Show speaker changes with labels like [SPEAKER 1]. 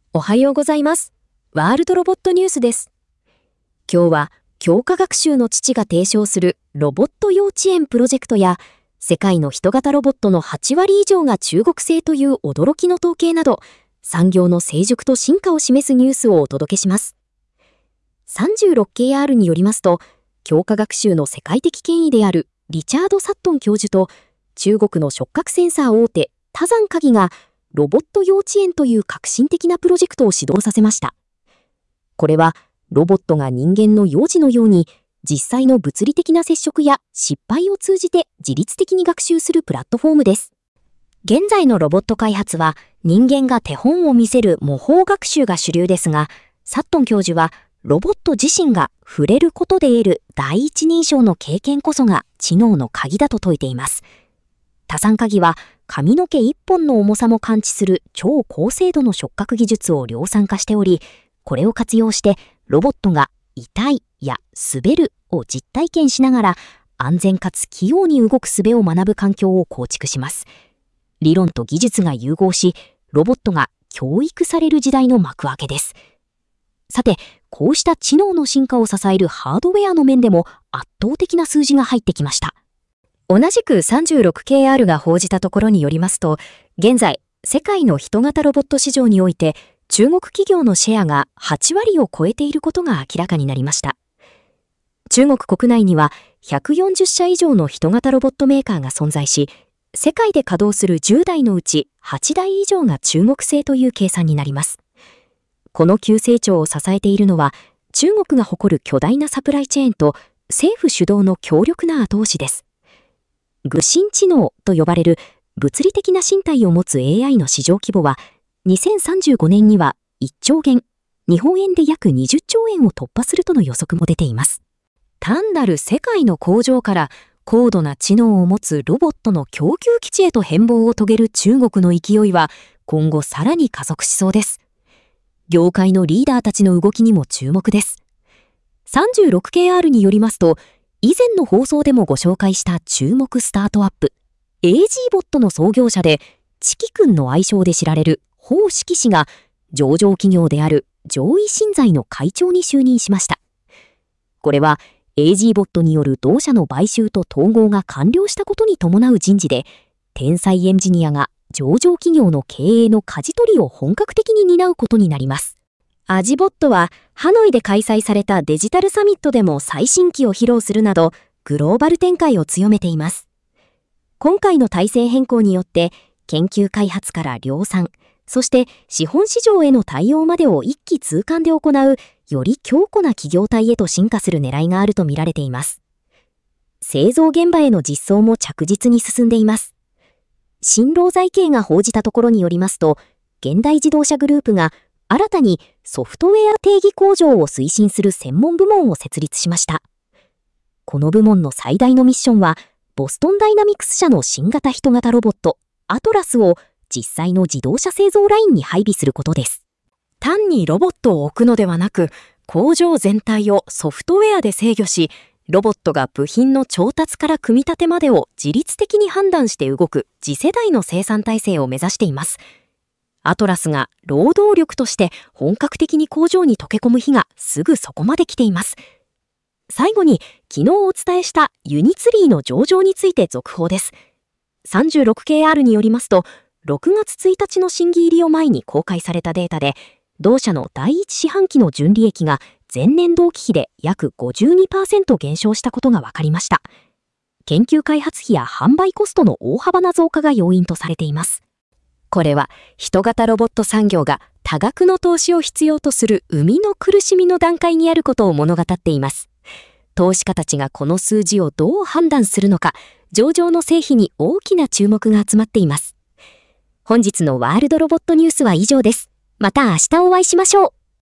[SPEAKER 1] おはようございます。ワールドロボットニュースです。今日は強化学習の父が提唱するロボット幼稚園プロジェクトや世界の人型ロボットの8割以上が中国製という驚きの統計など産業の成熟と進化を示すニュースをお届けします。36KR によりますと、強化学習の世界的権威であるリチャード・サットン教授と中国の触覚センサー大手多山鍵がロボット幼稚園という革新的なプロジェクトを始動させました。これはロボットが人間の幼児のように実際の物理的な接触や失敗を通じて自律的に学習するプラットフォームです。現在のロボット開発は人間が手本を見せる模倣学習が主流ですが、サットン教授はロボット自身が触れることで得る第一人称の経験こそが知能の鍵だと説いています。多山鍵は髪の毛1本の重さも感知する超高精度の触覚技術を量産化しており、これを活用してロボットが痛いや滑るを実体験しながら安全かつ器用に動く術を学ぶ環境を構築します。理論と技術が融合し、ロボットが教育される時代の幕開けです。さて、こうした知能の進化を支えるハードウェアの面でも圧倒的な数字が入ってきました。同じく 36KR が報じたところによりますと、現在、世界の人型ロボット市場において、中国企業のシェアが8割を超えていることが明らかになりました。中国国内には140社以上の人型ロボットメーカーが存在し、世界で稼働する10台のうち8台以上が中国製という計算になります。この急成長を支えているのは、中国が誇る巨大なサプライチェーンと政府主導の強力な後押しです。具心知能と呼ばれる物理的な身体を持つ AI の市場規模は、2035年には1兆元、日本円で約20兆円を突破するとの予測も出ています。単なる世界の工場から高度な知能を持つロボットの供給基地へと変貌を遂げる中国の勢いは今後さらに加速しそうです。業界のリーダーたちの動きにも注目です。36KR によりますと、以前の放送でもご紹介した注目スタートアップ、AG ボットの創業者で、チキ君の愛称で知られる彭式氏が、上場企業である上位新材の会長に就任しました。これは、AG ボットによる同社の買収と統合が完了したことに伴う人事で、天才エンジニアが上場企業の経営の舵取りを本格的に担うことになります。アジボットはハノイで開催されたデジタルサミットでも最新機を披露するなどグローバル展開を強めています。今回の体制変更によって研究開発から量産、そして資本市場への対応までを一気通貫で行うより強固な企業体へと進化する狙いがあると見られています。製造現場への実装も着実に進んでいます。新労財系が報じたところによりますと、現代自動車グループが新たにソフトウェア定義工場を推進する専門部門を設立しました。この部門の最大のミッションは、ボストンダイナミクス社の新型人型ロボット、アトラスを実際の自動車製造ラインに配備することです。単にロボットを置くのではなく、工場全体をソフトウェアで制御し、ロボットが部品の調達から組み立てまでを自律的に判断して動く次世代の生産体制を目指しています。アトラスが労働力として本格的に工場に溶け込む日がすぐそこまで来ています。最後に昨日お伝えしたユニツリーの上場について続報です。36KR によりますと、6月1日の審議入りを前に公開されたデータで、同社の第1四半期の純利益が前年同期比で約 52% 減少したことが分かりました。研究開発費や販売コストの大幅な増加が要因とされています。これは人型ロボット産業が多額の投資を必要とする生みの苦しみの段階にあることを物語っています。投資家たちがこの数字をどう判断するのか、上場の成否に大きな注目が集まっています。本日のワールドロボットニュースは以上です。また明日お会いしましょう。